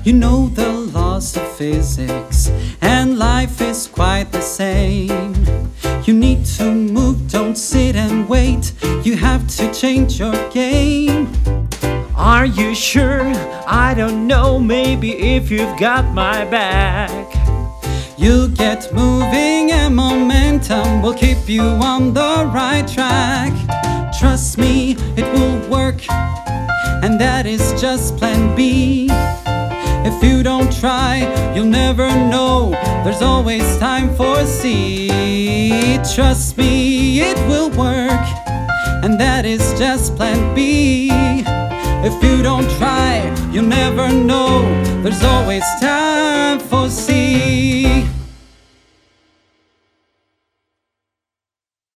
You know the laws of physics, and life is quite the same. You need to move, don't sit and wait. You have to change your game. Are you sure? I don't know, maybe if you've got my back. You'll get moving and momentum will keep you on the right track. Trust me, it will work, and that is just plan B. If you don't try, you'll never know. There's always time for C. Trust me, it will work, and that is just plan B. If you don't try, you'll never know. There's always time for C.